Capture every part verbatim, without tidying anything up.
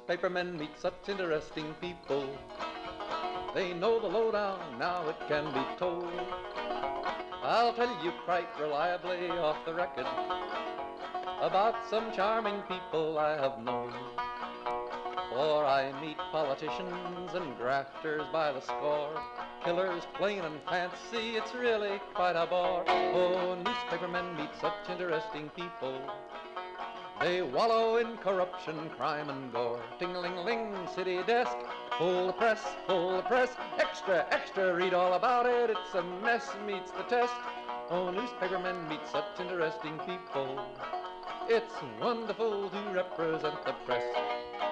newspapermen meet such interesting people. They know the lowdown, now it can be told. I'll tell you quite reliably off the record about some charming people I have known. For I meet politicians and grafters by the score, killers plain and fancy, it's really quite a bore. Oh, newspapermen meet such interesting people. They wallow in corruption, crime and gore. Ting-a-ling-ling, city desk, full the press, full the press. Extra, extra, read all about it, it's a mess, meets the test. Oh, newspapermen meet such interesting people. It's wonderful to represent the press.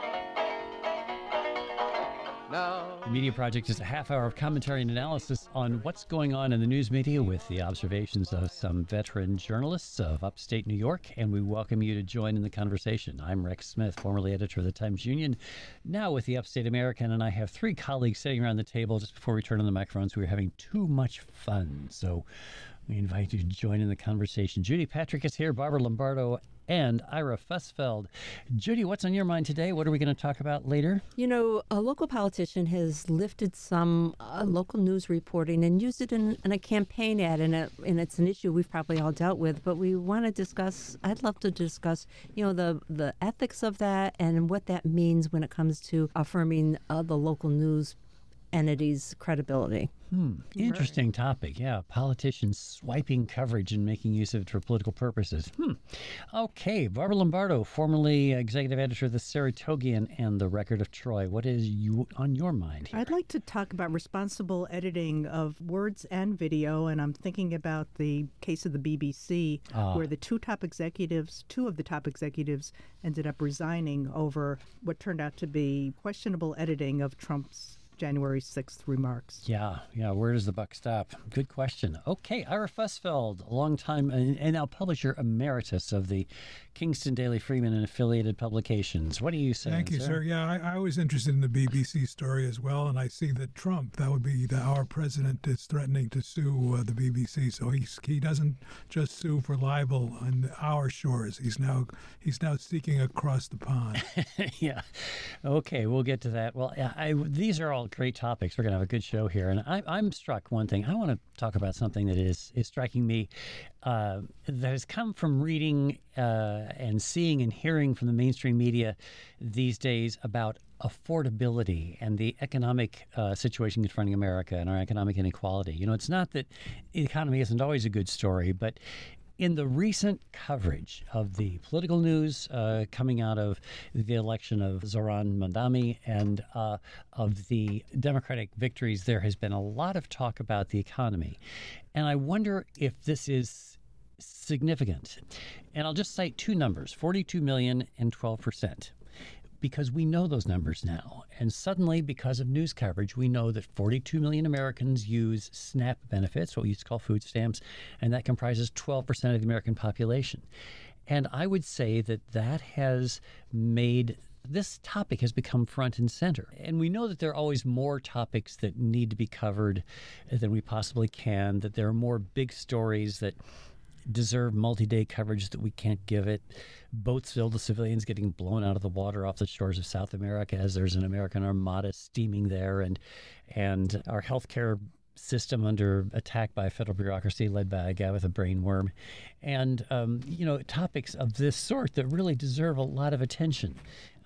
Now, The Media Project is a half hour of commentary and analysis on what's going on in the news media with the observations of some veteran journalists of upstate New York, and we welcome you to join in the conversation. I'm Rex Smith, formerly editor of the Times-Union, now with the Upstate American, and I have three colleagues sitting around the table. Just before we turn on the microphones, we were having too much fun, so we invite you to join in the conversation. Judy Patrick is here, Barbara Lombardo, and Ira Fussfeld. Judy, what's on your mind today? What are we going to talk about later? You know, a local politician has lifted some uh, local news reporting and used it in, in a campaign ad, and, a, and it's an issue we've probably all dealt with, but we want to discuss, I'd love to discuss, you know, the, the ethics of that and what that means when it comes to affirming uh, the local news entity's credibility. Hmm. Interesting topic. Yeah. Politicians swiping coverage and making use of it for political purposes. Hmm. Okay. Barbara Lombardo, formerly executive editor of the Saratogian and the Record of Troy. What is you on your mind here? I'd like to talk about responsible editing of words and video, and I'm thinking about the case of the B B C, Ah. where the two top executives, two of the top executives ended up resigning over what turned out to be questionable editing of Trump's January sixth remarks. Yeah, yeah. Where does the buck stop? Good question. Okay, Ira Fussfeld, a longtime and, and now publisher emeritus of the Kingston Daily Freeman and affiliated publications. What do you say? Thank you, sir. Yeah, I, I was interested in the B B C story as well, and I see that Trump, that would be the, our president, is threatening to sue uh, the B B C. So he's, he doesn't just sue for libel on our shores. He's now he's now seeking across the pond. Yeah. Okay, we'll get to that. Well, I, I, these are all great topics. We're going to have a good show here. And I, I'm struck one thing. I want to talk about something that is, is striking me uh, that has come from reading uh, and seeing and hearing from the mainstream media these days about affordability and the economic uh, situation confronting America and our economic inequality. You know, it's not that the economy isn't always a good story, but in the recent coverage of the political news uh, coming out of the election of Zoran Mandami and uh, of the Democratic victories, there has been a lot of talk about the economy. And I wonder if this is significant. And I'll just cite two numbers, forty-two million and twelve percent. Because we know those numbers now. And suddenly, because of news coverage, we know that forty-two million Americans use SNAP benefits, what we used to call food stamps, and that comprises twelve percent of the American population. And I would say that that has made this topic has become front and center. And we know that there are always more topics that need to be covered than we possibly can, that there are more big stories that deserve multi-day coverage that we can't give it. Boats filled with civilians getting blown out of the water off the shores of South America as there's an American armada steaming there, and and our healthcare system under attack by a federal bureaucracy led by a guy with a brain worm. And, um, you know, topics of this sort that really deserve a lot of attention.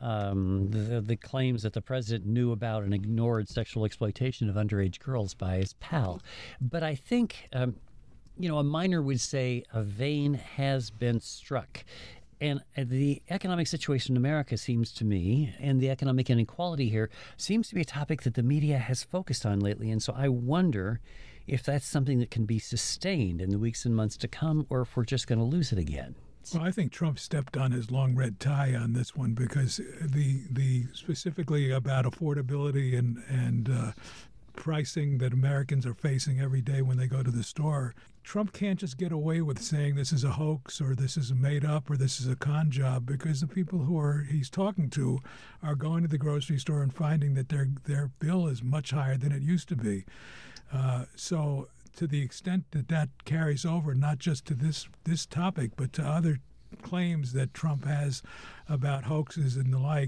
Um, the, the claims that the president knew about and ignored sexual exploitation of underage girls by his pal. But I think... Um, You know, a miner would say a vein has been struck. And the economic situation in America seems to me, and the economic inequality here, seems to be a topic that the media has focused on lately. And so I wonder if that's something that can be sustained in the weeks and months to come, or if we're just going to lose it again. Well, I think Trump stepped on his long red tie on this one, because the the specifically about affordability and and uh, pricing that Americans are facing every day when they go to the store. Trump can't just get away with saying this is a hoax or this is a made up or this is a con job, because the people who are he's talking to are going to the grocery store and finding that their their bill is much higher than it used to be. Uh, so to the extent that that carries over, not just to this this topic, but to other claims that Trump has about hoaxes and the like,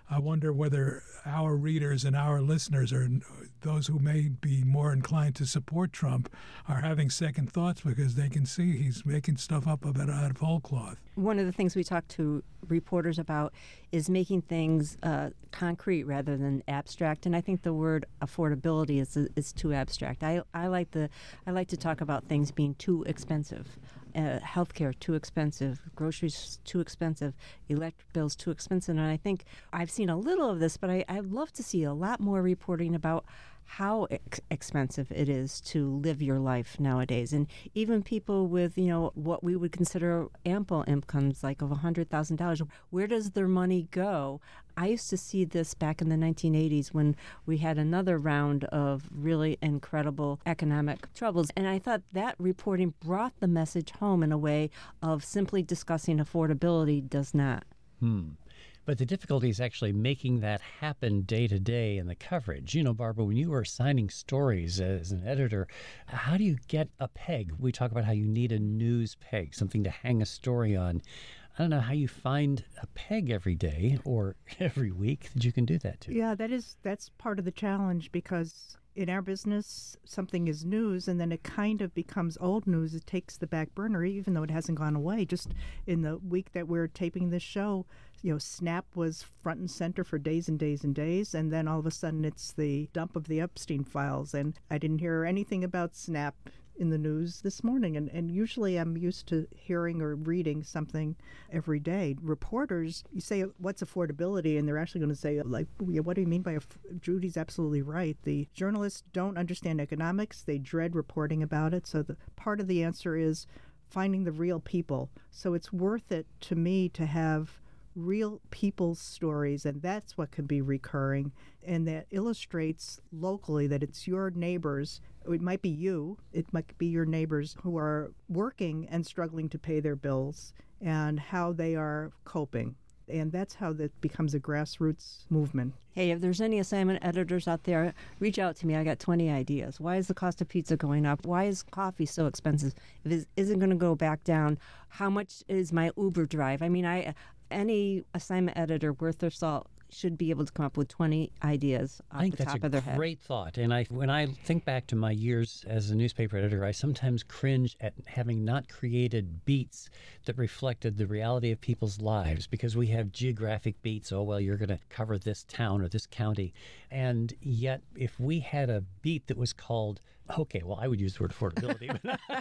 I wonder whether our readers and our listeners, or those who may be more inclined to support Trump, are having second thoughts because they can see he's making stuff up about out of whole cloth. One of the things we talk to reporters about is making things uh, concrete rather than abstract, and I think the word affordability is is too abstract. I I like the I like to talk about things being too expensive. Uh, healthcare too expensive, groceries too expensive, electric bills too expensive. And I think I've seen a little of this, but I, I'd love to see a lot more reporting about how ex- expensive it is to live your life nowadays. And even people with, you know, what we would consider ample incomes, like of one hundred thousand dollars, where does their money go? I used to see this back in the nineteen eighties when we had another round of really incredible economic troubles. And I thought that reporting brought the message home in a way of simply discussing affordability does not. Hmm. But the difficulty is actually making that happen day to day in the coverage. You know, Barbara, when you were assigning stories as an editor, how do you get a peg? We talk about how you need a news peg, something to hang a story on. I don't know how you find a peg every day or every week that you can do that to. Yeah, that is that's part of the challenge, because in our business, something is news and then it kind of becomes old news. It takes the back burner, even though it hasn't gone away. Just in the week that we're taping this show, you know, Snap was front and center for days and days and days, and then all of a sudden it's the dump of the Epstein files, and I didn't hear anything about Snap in the news this morning. And, and usually I'm used to hearing or reading something every day. Reporters, you say, what's affordability? And they're actually going to say, like, what do you mean by, aff-? Judy's absolutely right. The journalists don't understand economics. They dread reporting about it. So the part of the answer is finding the real people. So it's worth it to me to have real people's stories, and that's what can be recurring, and that illustrates locally that it's your neighbors. It might be you, it might be your neighbors who are working and struggling to pay their bills, and how they are coping. And that's how that becomes a grassroots movement. Hey, if there's any assignment editors out there, reach out to me. I got twenty ideas. Why is the cost of pizza going up? Why is coffee so expensive? If it isn't going to go back down, how much is my Uber drive? I mean, I any assignment editor worth their salt should be able to come up with twenty ideas off I think the that's top a of their head. great thought. And I, when I think back to my years as a newspaper editor, I sometimes cringe at having not created beats that reflected the reality of people's lives, because we have geographic beats. Oh, well, you're going to cover this town or this county. And yet, if we had a beat that was called, okay, well, I would use the word affordability.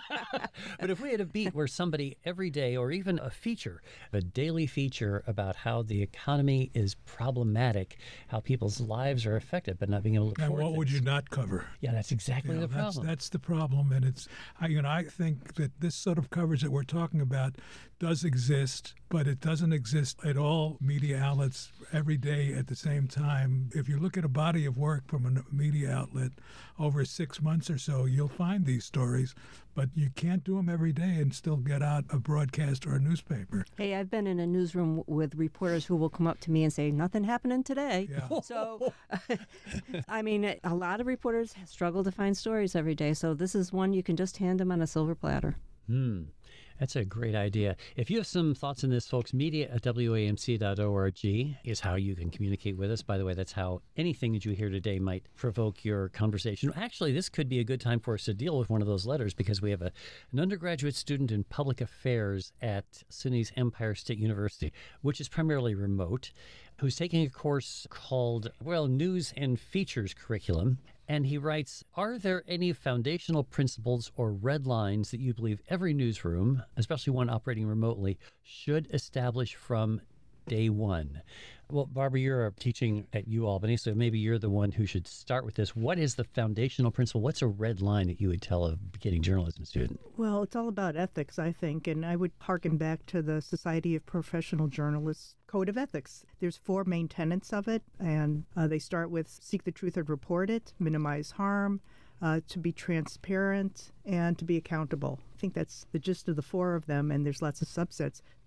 But if we had a beat where somebody every day, or even a feature, a daily feature about how the economy is problematic, how people's lives are affected by not being able to And afford what would things. you not cover? Yeah, that's exactly You know, the that's, problem. that's the problem, and it's I, you know I think that this sort of coverage that we're talking about does exist, but it doesn't exist at all media outlets every day at the same time. If you look at a body of work from a media outlet over six months or so, you'll find these stories, but you can't do them every day and still get out a broadcast or a newspaper. Hey, I've been in a newsroom with reporters who will come up to me and say, nothing happening today. Yeah. So, I mean, a lot of reporters struggle to find stories every day. So this is one you can just hand them on a silver platter. Hmm. That's a great idea. If you have some thoughts on this, folks, media at W A M C dot org is how you can communicate with us. By the way, that's how anything that you hear today might provoke your conversation. Actually, this could be a good time for us to deal with one of those letters, because we have a, an undergraduate student in public affairs at SUNY's Empire State University, which is primarily remote, who's taking a course called, well, News and Features Curriculum. And he writes, are there any foundational principles or red lines that you believe every newsroom, especially one operating remotely, should establish from day one? Well, Barbara, you're teaching at UAlbany, so maybe you're the one who should start with this. What is the foundational principle? What's a red line that you would tell a beginning journalism student? Well, it's all about ethics, I think, and I would harken back to the Society of Professional Journalists Code of Ethics. There's four main tenets of it, and uh, they start with seek the truth and report it, minimize harm, uh, to be transparent, and to be accountable. I think that's the gist of the four of them, and there's lots of subsets.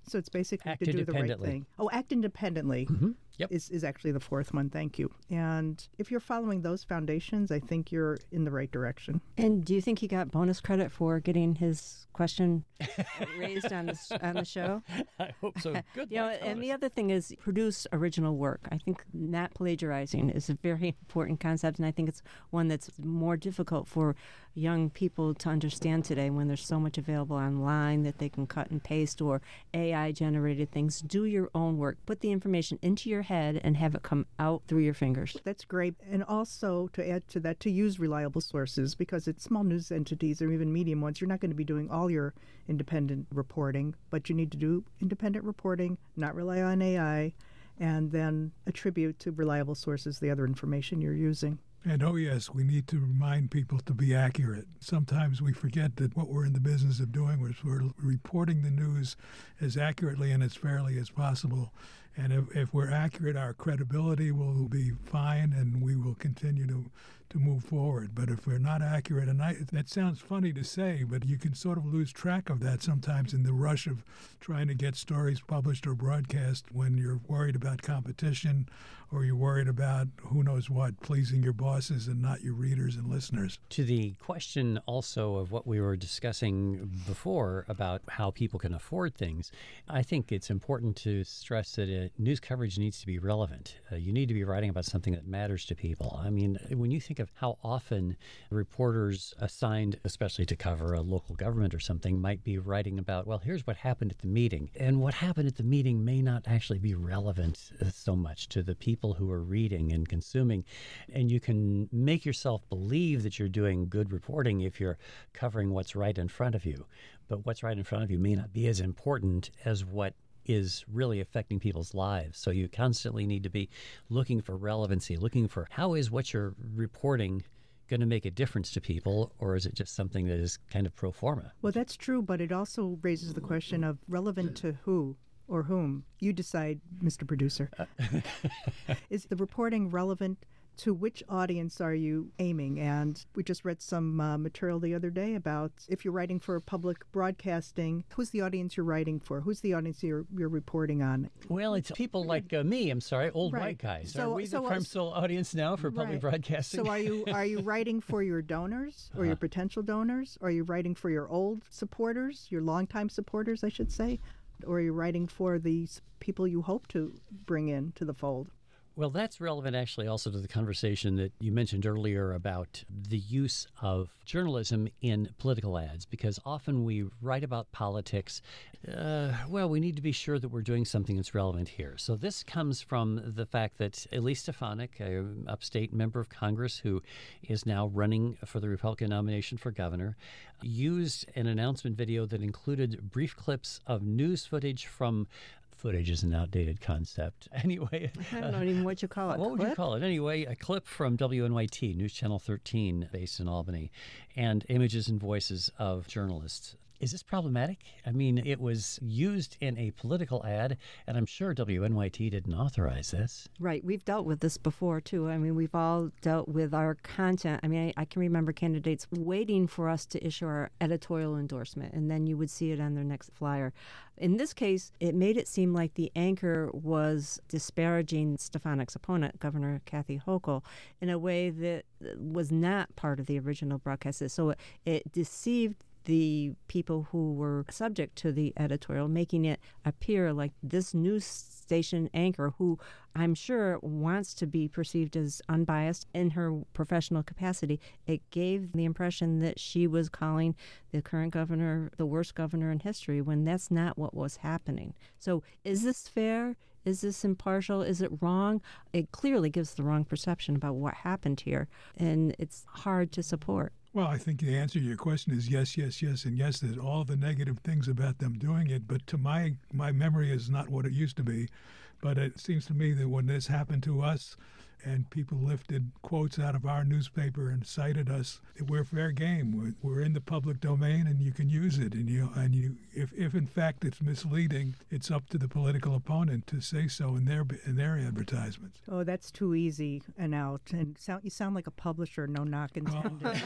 So it's basically Act to do the right independently. thing. Oh, act independently. Mm-hmm. Yep. Is, is actually the fourth one. Thank you. And if you're following those foundations, I think you're in the right direction. And do you think he got bonus credit for getting his question raised on the, on the show? I hope so. Good You know, luck, and Thomas. the other thing is produce original work. I think not plagiarizing is a very important concept, and I think it's one that's more difficult for young people to understand today when there's so much available online that they can cut and paste or A I-generated things. Do your own work. Put the information into your head and have it come out through your fingers. That's great. And also to add to that, to use reliable sources, because it's small news entities or even medium ones. You're not going to be doing all your independent reporting, but you need to do independent reporting, not rely on A I, and then attribute to reliable sources the other information you're using. And oh yes, we need to remind people to be accurate. Sometimes we forget that what we're in the business of doing is we're reporting the news as accurately and as fairly as possible. And if, if we're accurate, our credibility will be fine and we will continue to, to move forward. But if we're not accurate, and I, that sounds funny to say, but you can sort of lose track of that sometimes in the rush of trying to get stories published or broadcast when you're worried about competition or you're worried about who knows what, pleasing your bosses and not your readers and listeners. To the question also of what we were discussing before about how people can afford things, I think it's important to stress that uh, news coverage needs to be relevant. Uh, you need to be writing about something that matters to people. I mean, when you think of how often reporters assigned, especially to cover a local government or something, might be writing about, well, here's what happened at the meeting. And what happened at the meeting may not actually be relevant uh, so much to the people who are reading and consuming. And you can make yourself believe that you're doing good reporting if you're covering what's right in front of you. But what's right in front of you may not be as important as what is really affecting people's lives. So you constantly need to be looking for relevancy, looking for how is what you're reporting going to make a difference to people, or is it just something that is kind of pro forma? Well, that's true, but it also raises the question of relevant to who or whom. You decide, Mister Producer. Is the reporting relevant to which audience are you aiming? And we just read some uh, material the other day about if you're writing for public broadcasting, who's the audience you're writing for? Who's the audience you're, you're reporting on? Well, it's people like uh, me, I'm sorry, old Right. white guys. So- are we so, the uh, crime sole audience now for public Right. broadcasting? So are you are you writing for your donors or your potential donors? Or are you writing for your old supporters, your longtime supporters, I should say? Or are you writing for the s- people you hope to bring in to the fold? Well, that's relevant actually also to the conversation that you mentioned earlier about the use of journalism in political ads, because often we write about politics. Uh, well, we need to be sure that we're doing something that's relevant here. So this comes from the fact that Elise Stefanik, an upstate member of Congress who is now running for the Republican nomination for governor, used an announcement video that included brief clips of news footage from Footage is an outdated concept. Anyway, I don't know even what you call it. what would you Clip? call it? Anyway, a clip from W N Y T, News Channel thirteen, based in Albany, and images and voices of journalists. Is this problematic? I mean, it was used in a political ad, and I'm sure W N Y T didn't authorize this. Right. We've dealt with this before, too. I mean, we've all dealt with our content. I mean, I, I can remember candidates waiting for us to issue our editorial endorsement, and then you would see it on their next flyer. In this case, it made it seem like the anchor was disparaging Stefanik's opponent, Governor Kathy Hochul, in a way that was not part of the original broadcast. So it, it deceived the people who were subject to the editorial, making it appear like this news station anchor, who I'm sure wants to be perceived as unbiased in her professional capacity, it gave the impression that she was calling the current governor the worst governor in history, when that's not what was happening. So is this fair? Is this impartial? Is it wrong? It clearly gives the wrong perception about what happened here, and it's hard to support. Well, I think the answer to your question is yes, yes, yes, and yes. There's all the negative things about them doing it, but to my my memory is not what it used to be. But it seems to me that when this happened to us, and people lifted quotes out of our newspaper and cited us. We're fair game. We're, we're in the public domain, and you can use it. And you and you, if, if in fact it's misleading, it's up to the political opponent to say so in their in their advertisements. Oh, that's too easy and out. And sound, you sound like a publisher. No knock intended. Well,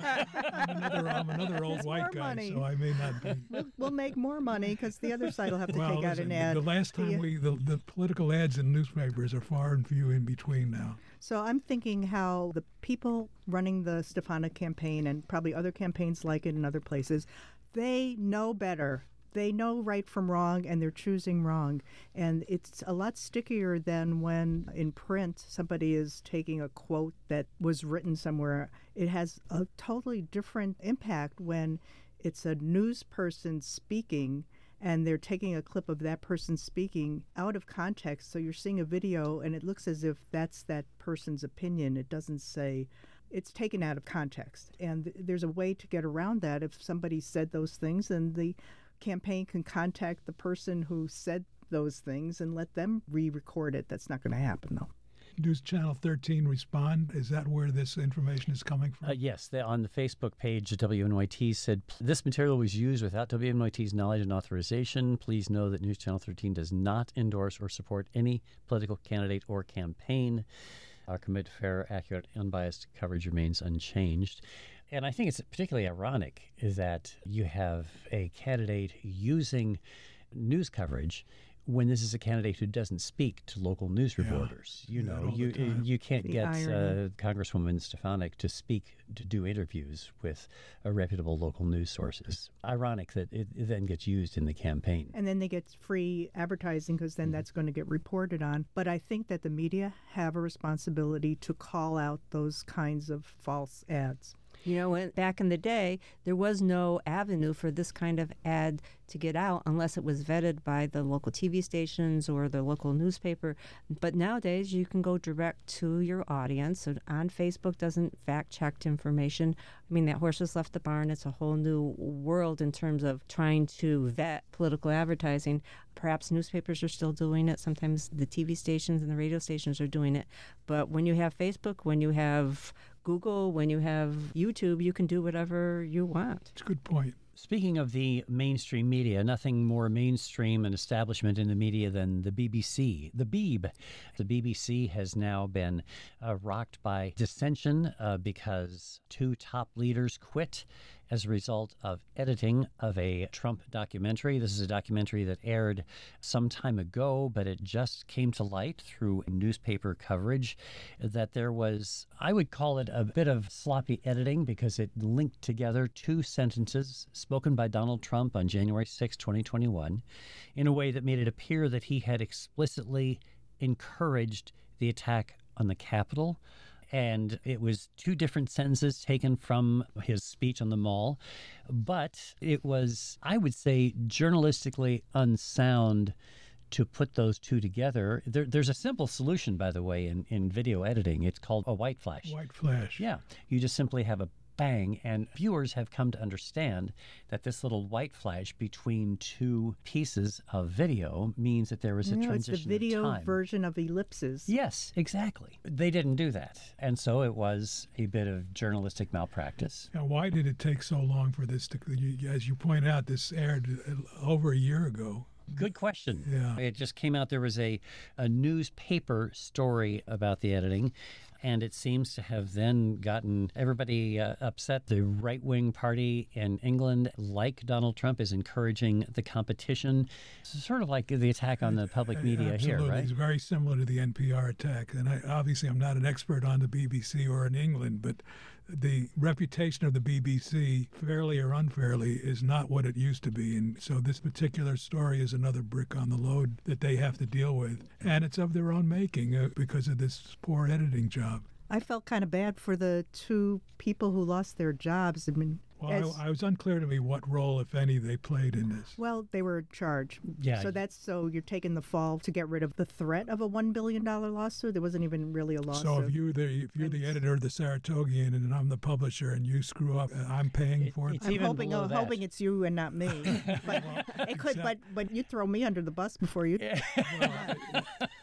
I'm another I'm another old It's white more guy, money. so I may not be. We'll, we'll make more money because the other side will have to Well, take out listen, an ad. the last time The- we the, the political ads in newspapers are far and few in between now. So I'm thinking how the people running the Stefanik campaign and probably other campaigns like it in other places, they know better. They know right from wrong, and they're choosing wrong. And it's a lot stickier than when in print somebody is taking a quote that was written somewhere. It has a totally different impact when it's a news person speaking and they're taking a clip of that person speaking out of context. So you're seeing a video and it looks as if that's that person's opinion. It doesn't say, it's taken out of context. And th- there's a way to get around that. If somebody said those things, then the campaign can contact the person who said those things and let them re-record it. That's not going to happen, though. Does Channel thirteen respond? Is that where this information is coming from? Uh, yes, they, on the Facebook page, W N Y T said, this material was used without W N Y T's knowledge and authorization. Please know that News Channel thirteen does not endorse or support any political candidate or campaign. Our commitment to fair, accurate, unbiased coverage remains unchanged. And I think it's particularly ironic is that you have a candidate using news coverage when this is a candidate who doesn't speak to local news Yeah, reporters. You do that know, all the you time. you can't The get uh, irony. Congresswoman Stefanik to speak, to do interviews with a reputable local news sources. Ironic that it, it then gets used in the campaign. And then they get free advertising because then that's going to get reported on. But I think that the media have a responsibility to call out those kinds of false ads. You know, when, back in the day, there was no avenue for this kind of ad to get out unless it was vetted by the local T V stations or the local newspaper. But nowadays, you can go direct to your audience. So on Facebook doesn't fact-checked information. I mean, that horse has left the barn. It's a whole new world in terms of trying to vet political advertising. Perhaps newspapers are still doing it. Sometimes the T V stations and the radio stations are doing it. But when you have Facebook, when you have Google, when you have YouTube, you can do whatever you want. It's a good point. Speaking of the mainstream media, nothing more mainstream and establishment in the media than the B B C, the Beeb. The B B C has now been uh, rocked by dissension uh, because two top leaders quit as a result of editing of a Trump documentary. This is a documentary that aired some time ago, but it just came to light through newspaper coverage that there was, I would call it a bit of sloppy editing because it linked together two sentences spoken by Donald Trump on January sixth, twenty twenty-one, in a way that made it appear that he had explicitly encouraged the attack on the Capitol. And it was two different sentences taken from his speech on the Mall. But it was, I would say, journalistically unsound to put those two together. There, there's a simple solution, by the way, in, in video editing. It's called a white flash. White flash. Yeah. You just simply have a bang, and viewers have come to understand that this little white flash between two pieces of video means that there was a You know, it's transition the video of time. version of ellipses. Yes, exactly. They didn't do that. And so it was a bit of journalistic malpractice. Now, why did it take so long for this to, you, as you point out, this aired uh, over a year ago. Good question. Yeah. It just came out. There was a, a newspaper story about the editing, and it seems to have then gotten everybody uh, upset. The right-wing party in England, like Donald Trump, is encouraging the competition. It's sort of like the attack on the public media Absolutely. here, right? It's very similar to the N P R attack. And I, obviously, I'm not an expert on the B B C or in England, but the reputation of the B B C, fairly or unfairly, is not what it used to be. And so this particular story is another brick on the load that they have to deal with. And it's of their own making uh, because of this poor editing job. I felt kind of bad for the two people who lost their jobs. I mean, Well, as- I, I was unclear to me what role, if any, they played in this. well, they were in charge. Yeah. So that's so you're taking the fall to get rid of the threat of a one billion dollars lawsuit. There wasn't even really a lawsuit. So if you the if you're the editor of the Saratogian and I'm the publisher and you screw up, uh, I'm paying It- for it. it's I'm even hoping, below I'm that. hoping it's you and not me. But it could, but but you throw me under the bus before you.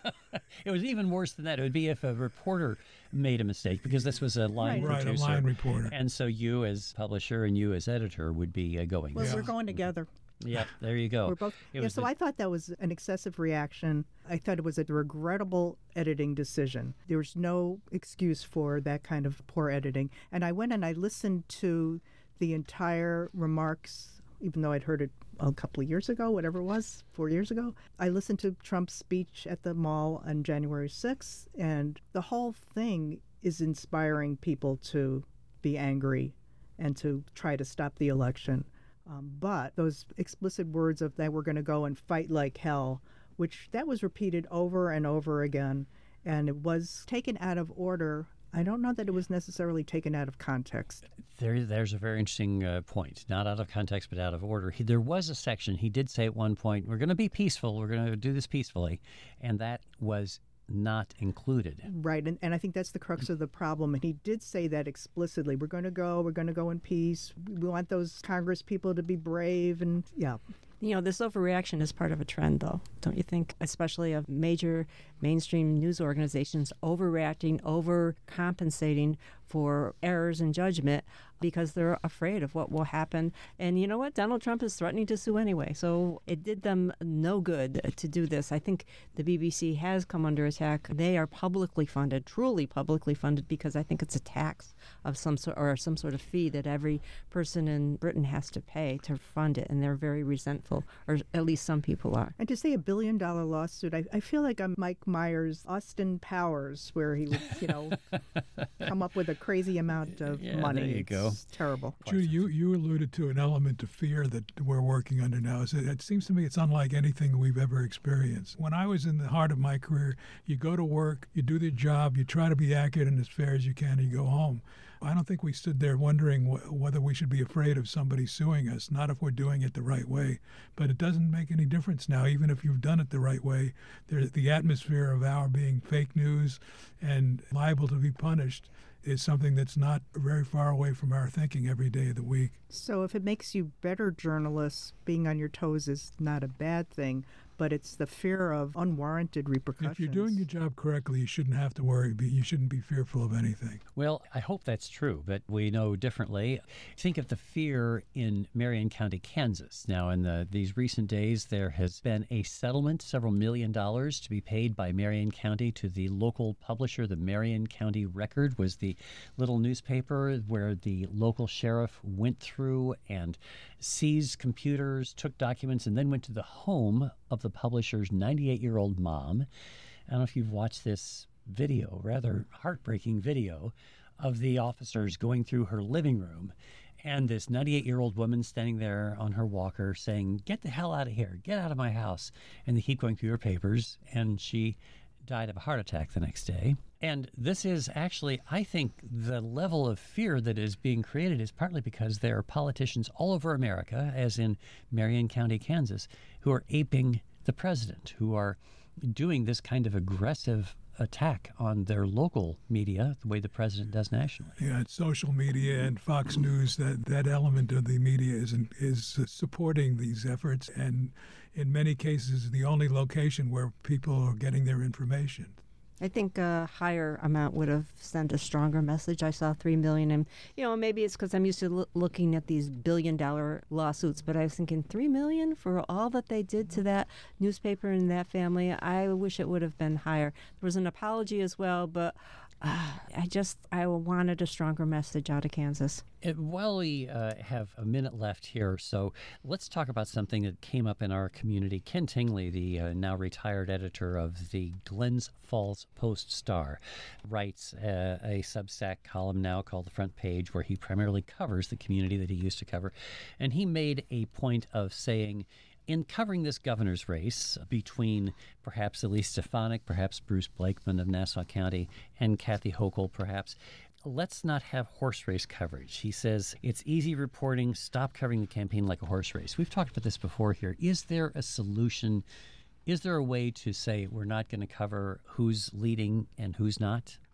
It was even worse than that. It would be if a reporter made a mistake, because this was a line Right, producer. a line reporter. And so you as publisher and you as editor would be uh, going. Well, there. we're going together. Yeah, there you go. We're both. It Yeah, was so the- I thought that was an excessive reaction. I thought it was a regrettable editing decision. There was no excuse for that kind of poor editing. And I went and I listened to the entire remarks, even though I'd heard it a couple of years ago, whatever it was, four years ago. I listened to Trump's speech at the mall on January sixth, and the whole thing is inspiring people to be angry and to try to stop the election. Um, but those explicit words of that we're going to go and fight like hell, which that was repeated over and over again, and it was taken out of order. I don't know that it was necessarily taken out of context. There, there's a very interesting uh, point. Not out of context, but out of order. He, there was a section, he did say at one point, we're going to be peaceful, we're going to do this peacefully, and that was not included. Right, and, and I think that's the crux of the problem. And he did say that explicitly. We're going to go, we're going to go in peace. We want those Congress people to be brave, and yeah. You know, this overreaction is part of a trend, though, don't you think? Especially of major mainstream news organizations overreacting, overcompensating for errors in judgment because they're afraid of what will happen. And you know what? Donald Trump is threatening to sue anyway. So it did them no good to do this. I think the B B C has come under attack. They are publicly funded, truly publicly funded, because I think it's a tax of some sort or some sort of fee that every person in Britain has to pay to fund it. And they're very resentful, or at least some people are. And to say a billion dollar lawsuit, I, I feel like I'm Mike Myers' Austin Powers, where he would, you know, come up with a crazy amount of Yeah, money. there you It's go. terrible. Judy, you, you alluded to an element of fear that we're working under now. It, it seems to me it's unlike anything we've ever experienced. When I was in the heart of my career, you go to work, you do the job, you try to be accurate and as fair as you can, and you go home. I don't think we stood there wondering wh- whether we should be afraid of somebody suing us, not if we're doing it the right way. But it doesn't make any difference now, even if you've done it the right way. There's the atmosphere of our being fake news and liable to be punished is something that's not very far away from our thinking every day of the week. So if it makes you better journalists, being on your toes is not a bad thing, but it's the fear of unwarranted repercussions. If you're doing your job correctly, you shouldn't have to worry. Be- You shouldn't be fearful of anything. Well, I hope that's true, but we know differently. Think of the fear in Marion County, Kansas. Now, in the, these recent days, there has been a settlement, several million dollars to be paid by Marion County to the local publisher. The Marion County Record was the little newspaper where the local sheriff went through and seized computers, took documents, and then went to the home of the publisher's ninety-eight-year-old mom. I don't know if you've watched this video, rather heartbreaking video, of the officers going through her living room and this ninety-eight-year-old woman standing there on her walker saying, "Get the hell out of here, get out of my house." And they keep going through her papers, and she died of a heart attack the next day. And this is actually, I think, the level of fear that is being created is partly because there are politicians all over America, as in Marion County, Kansas, who are aping the president, who are doing this kind of aggressive attack on their local media, the way the president does nationally. Yeah, it's social media and Fox News, that, that element of the media is, is supporting these efforts, and in many cases, the only location where people are getting their information. I think a higher amount would have sent a stronger message. I saw three million, and you know maybe it's because I'm used to l- looking at these billion-dollar lawsuits. But I was thinking three million for all that they did to that newspaper and that family. I wish it would have been higher. There was an apology as well, but uh, I just I wanted a stronger message out of Kansas. Uh, While we uh, have a minute left here, so let's talk about something that came up in our community. Ken Tingley, the uh, now retired editor of the Glens Falls Post-Star, writes uh, a Substack column now called The Front Page, where he primarily covers the community that he used to cover. And he made a point of saying, in covering this governor's race between perhaps Elise Stefanik, perhaps Bruce Blakeman of Nassau County, and Kathy Hochul, perhaps, let's not have horse race coverage. He says, it's easy reporting. Stop covering the campaign like a horse race. We've talked about this before here. Is there a solution? Is there a way to say we're not going to cover who's leading and who's not?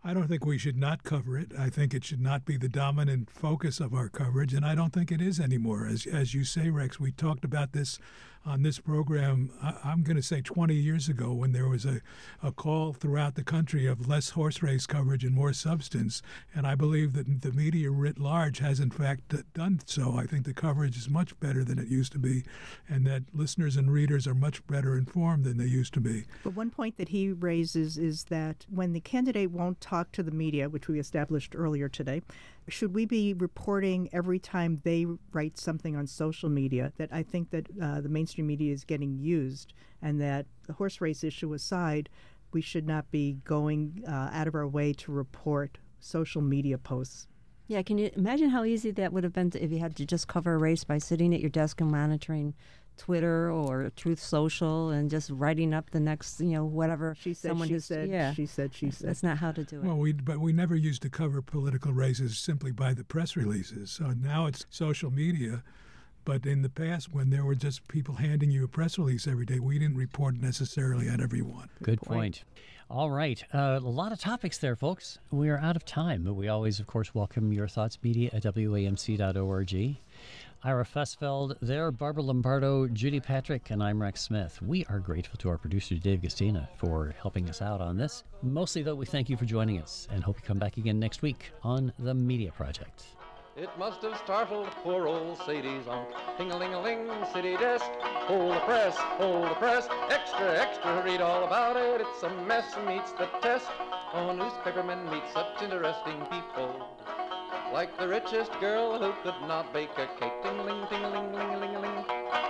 I don't think we should not cover it. I think it should not be the dominant focus of our coverage, and I don't think it is anymore. As as you say, Rex, we talked about this on this program, I, I'm going to say twenty years ago, when there was a, a call throughout the country of less horse race coverage and more substance. And I believe that the media writ large has, in fact, done so. I think the coverage is much better than it used to be, and that listeners and readers are much better informed than they used to be. But one point that he raises is that when the candidate won't talk to the media, which we established earlier today, should we be reporting every time they write something on social media? That I think that uh, the mainstream media is getting used, and that the horse race issue aside, we should not be going uh, out of our way to report social media posts. Yeah, can you imagine how easy that would have been to, if you had to just cover a race by sitting at your desk and monitoring Twitter or Truth Social and just writing up the next, you know, whatever. She said, someone she who's, said, yeah. she said, she said. That's not how to do it. Well, we but we never used to cover political races simply by the press releases. So now it's social media. But in the past, when there were just people handing you a press release every day, we didn't report necessarily on every one. Good point. All right. Uh, a lot of topics there, folks. We are out of time, but we always, of course, welcome your thoughts. Media at W A M C dot org. Ira Fussfeld there, Barbara Lombardo, Judy Patrick, and I'm Rex Smith. We are grateful to our producer, Dave Gastina, for helping us out on this. Mostly, though, we thank you for joining us and hope you come back again next week on The Media Project. It must have startled poor old Sadie's unc. Ting-a-ling-a-ling, city desk. Hold the press, hold the press. Extra, extra, read all about it. It's a mess, meets the test. Oh, newspapermen meet such interesting people. Like the richest girl who could not bake a cake. Ting-a-ling, ting-a-ling, ling-a-ling-a-ling.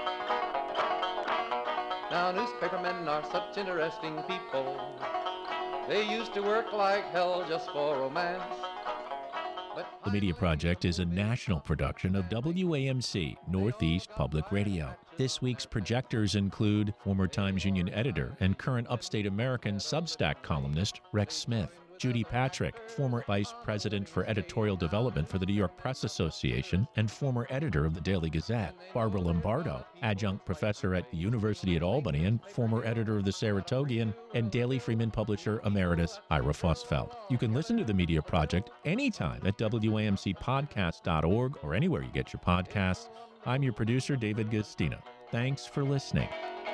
Now newspapermen are such interesting people. They used to work like hell just for romance. The Media Project is a national production of W A M C, Northeast Public Radio. This week's projectors include former Times Union editor and current Upstate American Substack columnist Rex Smith, Judy Patrick, former vice president for editorial development for the New York Press Association and former editor of the Daily Gazette, Barbara Lombardo, adjunct professor at the University at Albany and former editor of the Saratogian, and Daily Freeman publisher emeritus Ira Fussfeld. You can listen to the Media Project anytime at W A M C podcast dot org or anywhere you get your podcasts. I'm your producer, David Gastina. Thanks for listening.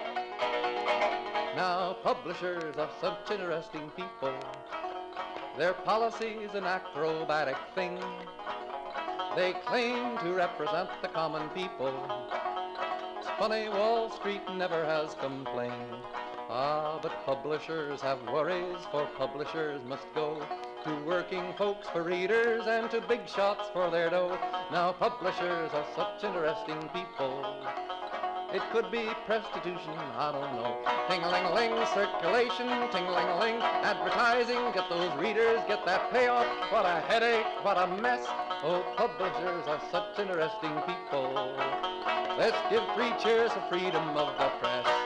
Now publishers are such interesting people. Their policy's an acrobatic thing. They claim to represent the common people. It's funny, Wall Street never has complained. Ah, but publishers have worries, for publishers must go to working folks for readers and to big shots for their dough. Now publishers are such interesting people. It could be prostitution, I don't know. Ting-a-ling-a-ling, circulation, ting-a-ling-a-ling, advertising, get those readers, get that payoff. What a headache, what a mess. Oh, publishers are such interesting people. Let's give three cheers for freedom of the press.